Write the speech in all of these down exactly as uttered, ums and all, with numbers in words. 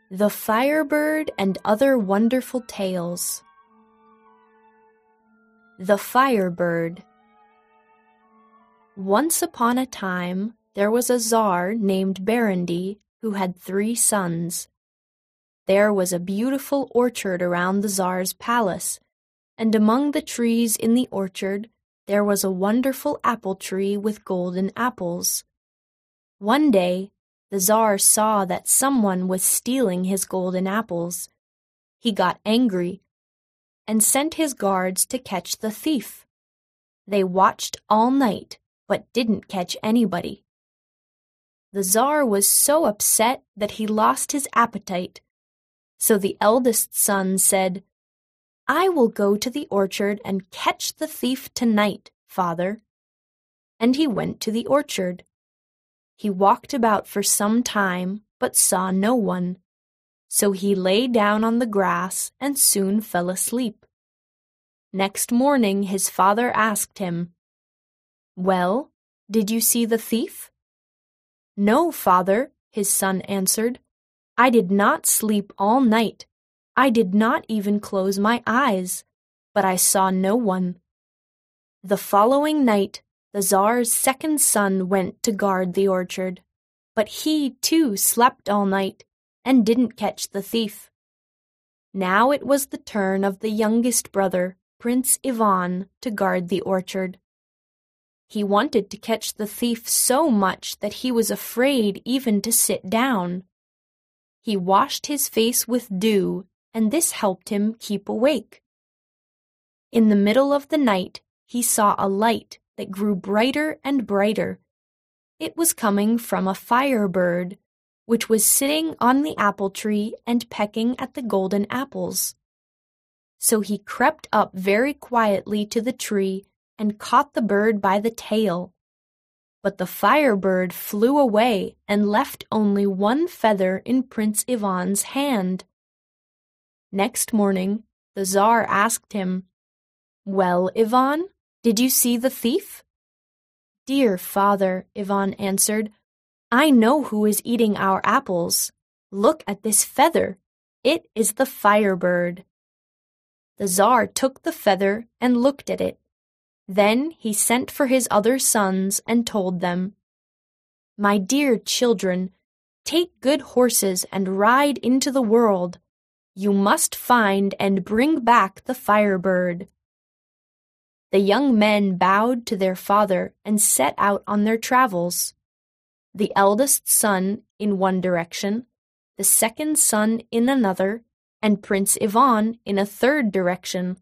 The Firebird and Other Wonderful Tales. The Firebird. Once upon a time, there was a Tsar named Barandy who had three sons. There was a beautiful orchard around the Tsar's palace, and among the trees in the orchard there was a wonderful apple tree with golden apples. One day, the Tsar saw that someone was stealing his golden apples. He got angry and sent his guards to catch the thief. They watched all night but didn't catch anybody. The Tsar was so upset that he lost his appetite. So the eldest son said, "I will go to the orchard and catch the thief tonight, father." And he went to the orchard. He walked about for some time, but saw no one. So he lay down on the grass and soon fell asleep. Next morning his father asked him, "Well, did you see the thief?" "No, father," his son answered. "I did not sleep all night. I did not even close my eyes, but I saw no one." The following night, the Tsar's second son went to guard the orchard, but he, too, slept all night and didn't catch the thief. Now it was the turn of the youngest brother, Prince Ivan, to guard the orchard. He wanted to catch the thief so much that he was afraid even to sit down. He washed his face with dew, and this helped him keep awake. In the middle of the night, he saw a light that grew brighter and brighter. It was coming from a firebird, which was sitting on the apple tree and pecking at the golden apples. So he crept up very quietly to the tree and caught the bird by the tail. But the firebird flew away and left only one feather in Prince Ivan's hand. Next morning, the Tsar asked him, "Well, Ivan, did you see the thief?" "Dear father," Ivan answered, "I know who is eating our apples. Look at this feather. It is the firebird." The Tsar took the feather and looked at it. Then he sent for his other sons and told them, "My dear children, take good horses and ride into the world. You must find and bring back the firebird." The young men bowed to their father and set out on their travels. The eldest son in one direction, the second son in another, and Prince Ivan in a third direction.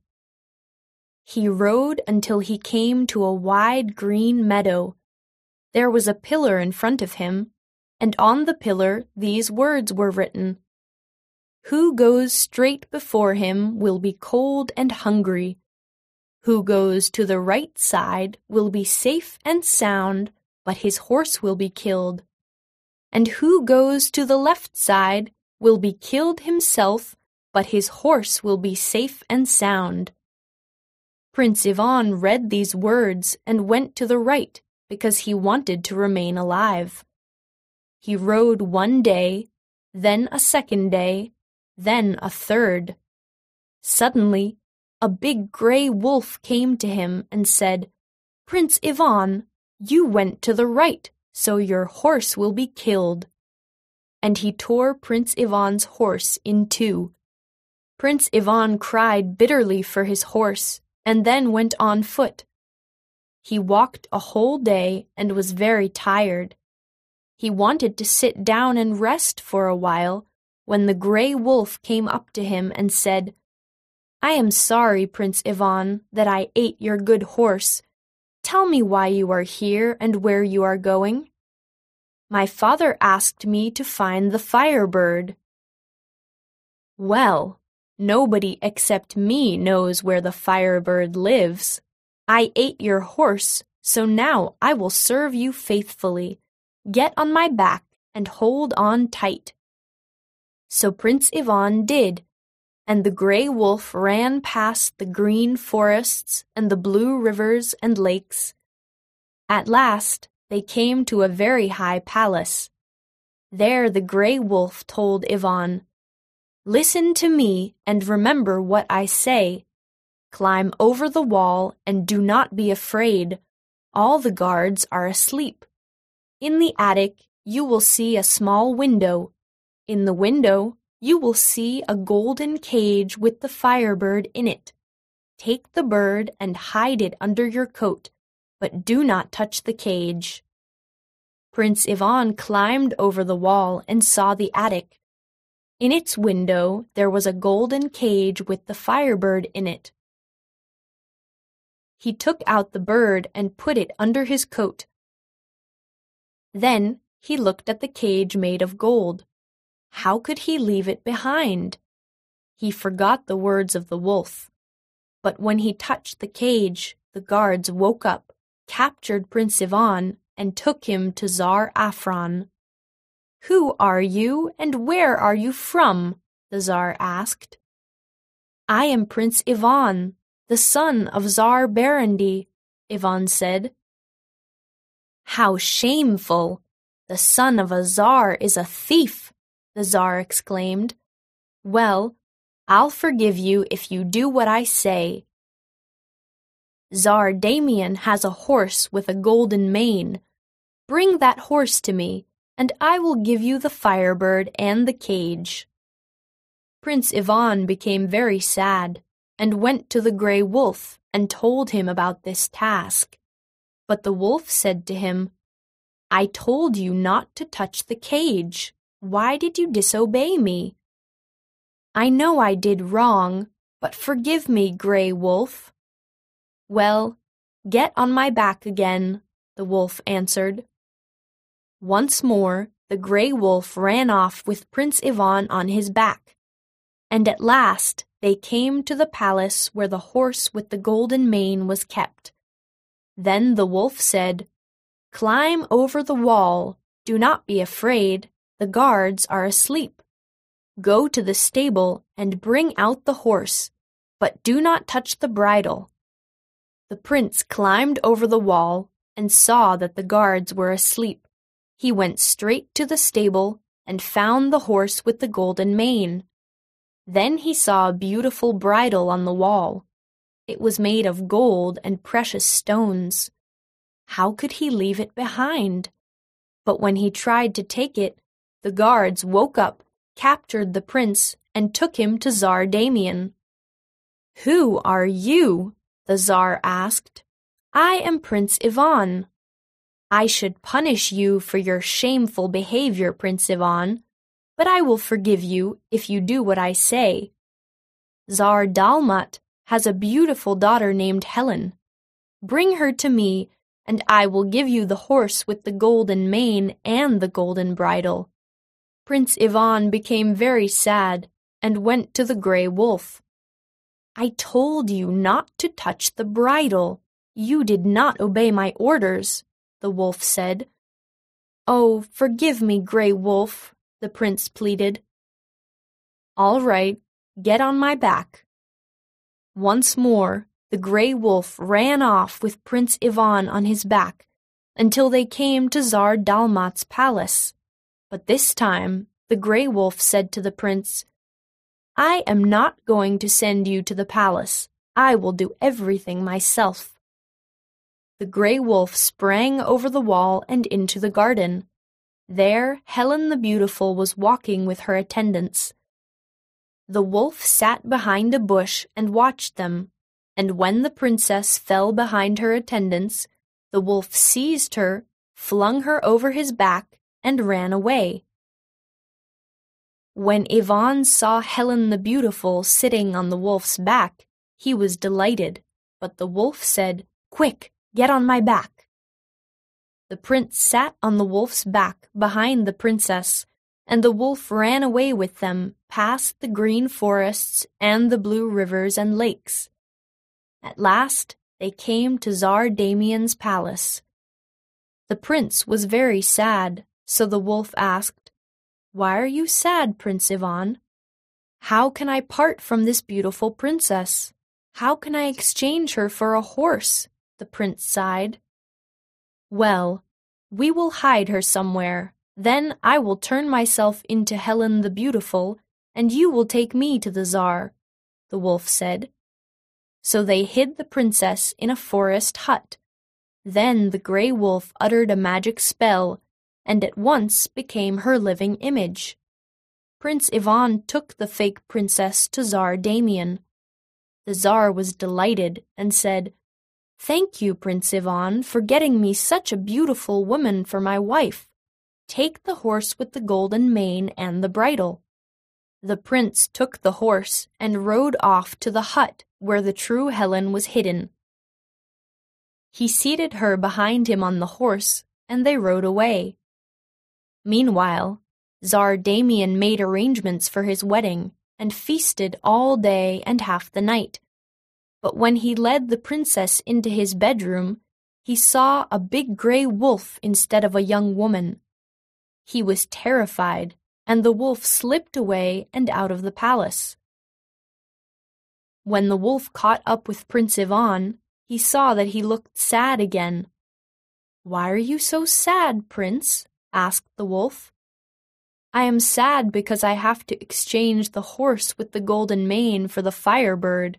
He rode until he came to a wide green meadow. There was a pillar in front of him, and on the pillar these words were written, "Who goes straight before him will be cold and hungry. Who goes to the right side will be safe and sound, but his horse will be killed. And who goes to the left side will be killed himself, but his horse will be safe and sound." Prince Ivan read these words and went to the right because he wanted to remain alive. He rode one day, then a second day, then a third. Suddenly, a big gray wolf came to him and said, "Prince Ivan, you went to the right, so your horse will be killed." And he tore Prince Ivan's horse in two. Prince Ivan cried bitterly for his horse and then went on foot. He walked a whole day and was very tired. He wanted to sit down and rest for a while when the gray wolf came up to him and said, "I am sorry, Prince Ivan, that I ate your good horse. Tell me why you are here and where you are going." "My father asked me to find the firebird." "Well, nobody except me knows where the firebird lives. I ate your horse, so now I will serve you faithfully. Get on my back and hold on tight." So Prince Ivan did, and the gray wolf ran past the green forests and the blue rivers and lakes. At last, they came to a very high palace. There the gray wolf told Ivan, Listen to me and remember what I say. Climb over the wall and do not be afraid. All the guards are asleep. In the attic, you will see a small window. In the window, you will see a golden cage with the firebird in it. Take the bird and hide it under your coat, but do not touch the cage. Prince Ivan climbed over the wall and saw the attic. In its window, there was a golden cage with the firebird in it. He took out the bird and put it under his coat. Then he looked at the cage made of gold. How could he leave it behind? He forgot the words of the wolf. But when he touched the cage, the guards woke up, captured Prince Ivan, and took him to Tsar Afron. "Who are you, and where are you from?" the Tsar asked. "I am Prince Ivan, the son of Tsar Berendy," Ivan said. "How shameful! The son of a Tsar is a thief!" the Tsar exclaimed. "Well, I'll forgive you if you do what I say. Tsar Damien has a horse with a golden mane. Bring that horse to me, and I will give you the firebird and the cage." Prince Ivan became very sad and went to the Grey Wolf and told him about this task. But the wolf said to him, "I told you not to touch the cage. Why did you disobey me?" "I know I did wrong, but forgive me, Grey Wolf." "Well, get on my back again," the wolf answered. Once more, the Grey Wolf ran off with Prince Ivan on his back, and at last they came to the palace where the horse with the golden mane was kept. Then the wolf said, "Climb over the wall. Do not be afraid. The guards are asleep. Go to the stable and bring out the horse, but do not touch the bridle." The prince climbed over the wall and saw that the guards were asleep. He went straight to the stable and found the horse with the golden mane. Then he saw a beautiful bridle on the wall. It was made of gold and precious stones. How could he leave it behind? But when he tried to take it, the guards woke up, captured the prince, and took him to Tsar Damien. "Who are you?" the Tsar asked. "I am Prince Ivan." "I should punish you for your shameful behavior, Prince Ivan, but I will forgive you if you do what I say. Tsar Dalmat has a beautiful daughter named Helen. Bring her to me, and I will give you the horse with the golden mane and the golden bridle." Prince Ivan became very sad and went to the Grey Wolf. "I told you not to touch the bridle. You did not obey my orders," the wolf said. "Oh, forgive me, Grey Wolf," the prince pleaded. "All right, get on my back." Once more, the Grey Wolf ran off with Prince Ivan on his back until they came to Tsar Dalmat's palace. But this time, the Grey Wolf said to the prince, "I am not going to send you to the palace. I will do everything myself." The Grey Wolf sprang over the wall and into the garden. There, Helen the Beautiful was walking with her attendants. The wolf sat behind a bush and watched them, and when the princess fell behind her attendants, the wolf seized her, flung her over his back, and ran away. When Ivan saw Helen the Beautiful sitting on the wolf's back, he was delighted, but the wolf said, "Quick, get on my back." The prince sat on the wolf's back behind the princess, and the wolf ran away with them past the green forests and the blue rivers and lakes. At last they came to Tsar Damien's palace. The prince was very sad, so the wolf asked, "Why are you sad, Prince Ivan?" "How can I part from this beautiful princess? How can I exchange her for a horse?" the prince sighed. "Well, we will hide her somewhere. Then I will turn myself into Helen the Beautiful, and you will take me to the Tsar," the wolf said. So they hid the princess in a forest hut. Then the gray wolf uttered a magic spell, and at once became her living image. Prince Ivan took the fake princess to Tsar Damien. The Tsar was delighted and said, "Thank you, Prince Ivan, for getting me such a beautiful woman for my wife. Take the horse with the golden mane and the bridle." The prince took the horse and rode off to the hut where the true Helen was hidden. He seated her behind him on the horse, and they rode away. Meanwhile, Tsar Damien made arrangements for his wedding and feasted all day and half the night. But when he led the princess into his bedroom, he saw a big gray wolf instead of a young woman. He was terrified, and the wolf slipped away and out of the palace. When the wolf caught up with Prince Ivan, he saw that he looked sad again. "Why are you so sad, Prince?" asked the wolf. "I am sad because I have to exchange the horse with the golden mane for the firebird."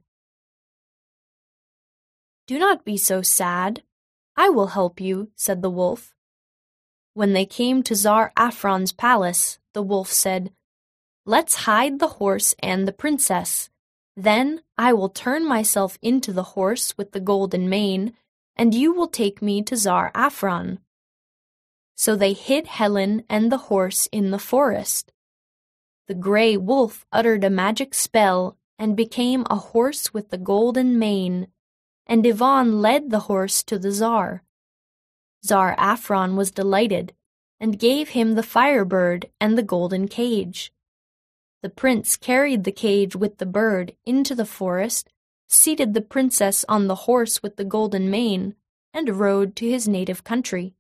"Do not be so sad. I will help you," said the wolf. When they came to Tsar Afron's palace, the wolf said, "Let's hide the horse and the princess. Then I will turn myself into the horse with the golden mane, and you will take me to Tsar Afron." So they hid Helen and the horse in the forest. The gray wolf uttered a magic spell and became a horse with the golden mane, and Ivan led the horse to the Tsar. Tsar Afron was delighted and gave him the firebird and the golden cage. The prince carried the cage with the bird into the forest, seated the princess on the horse with the golden mane, and rode to his native country.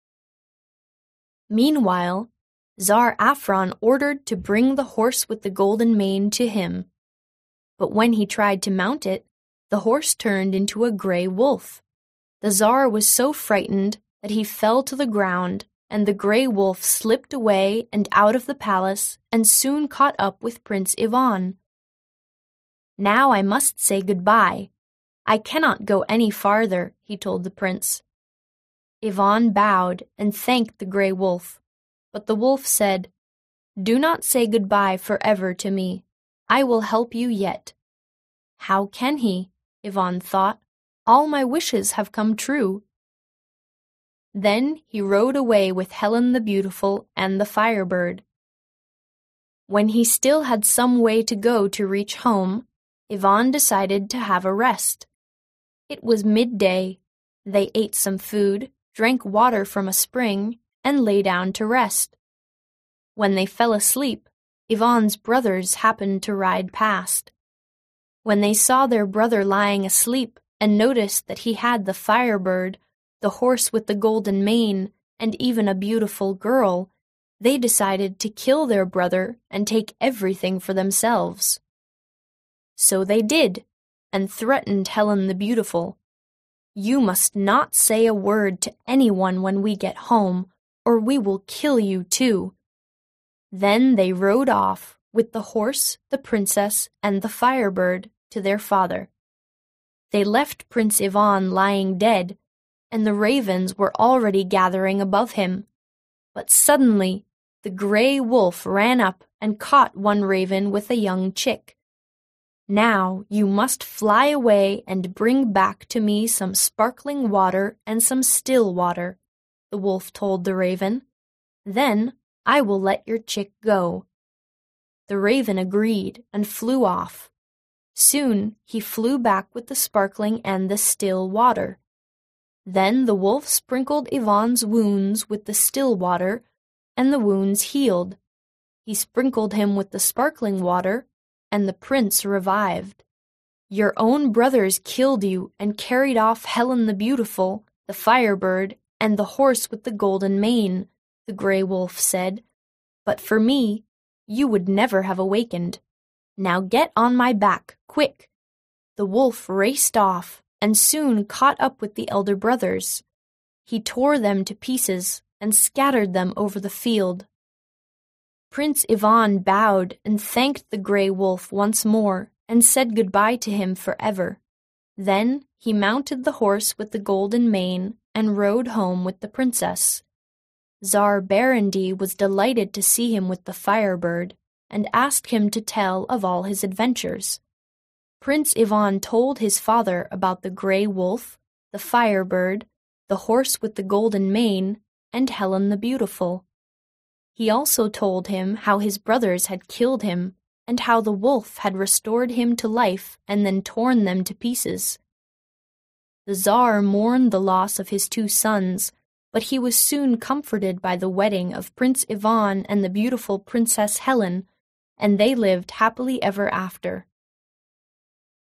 Meanwhile, Tsar Afron ordered to bring the horse with the golden mane to him. But when he tried to mount it, the horse turned into a gray wolf. The Tsar was so frightened that he fell to the ground, and the gray wolf slipped away and out of the palace and soon caught up with Prince Ivan. "Now I must say goodbye. I cannot go any farther," he told the prince. Ivan bowed and thanked the gray wolf, but the wolf said, "Do not say goodbye forever to me. I will help you yet." "How can he?" Ivan thought. "All my wishes have come true." Then he rode away with Helen the Beautiful and the Firebird. When he still had some way to go to reach home, Ivan decided to have a rest. It was midday. They ate some food, drank water from a spring, and lay down to rest. When they fell asleep, Ivan's brothers happened to ride past. When they saw their brother lying asleep and noticed that he had the Firebird, the horse with the golden mane, and even a beautiful girl, they decided to kill their brother and take everything for themselves. So they did, and threatened Helen the Beautiful. "You must not say a word to anyone when we get home, or we will kill you too." Then they rode off with the horse, the princess, and the Firebird to their father. They left Prince Ivan lying dead, and the ravens were already gathering above him. But suddenly, the gray wolf ran up and caught one raven with a young chick. "Now you must fly away and bring back to me some sparkling water and some still water," the wolf told the raven. "Then I will let your chick go." The raven agreed and flew off. Soon he flew back with the sparkling and the still water. Then the wolf sprinkled Ivan's wounds with the still water, and the wounds healed. He sprinkled him with the sparkling water, and the prince revived. "Your own brothers killed you and carried off Helen the Beautiful, the Firebird, and the horse with the golden mane," the gray wolf said. "But for me, you would never have awakened. Now get on my back, quick." The wolf raced off and soon caught up with the elder brothers. He tore them to pieces and scattered them over the field. Prince Ivan bowed and thanked the Grey Wolf once more and said goodbye to him forever. Then he mounted the horse with the golden mane and rode home with the princess. Tsar Barandy was delighted to see him with the Firebird and asked him to tell of all his adventures. Prince Ivan told his father about the Grey Wolf, the Firebird, the horse with the golden mane, and Helen the Beautiful. He also told him how his brothers had killed him and how the wolf had restored him to life and then torn them to pieces. The Tsar mourned the loss of his two sons, but he was soon comforted by the wedding of Prince Ivan and the beautiful Princess Helen, and they lived happily ever after.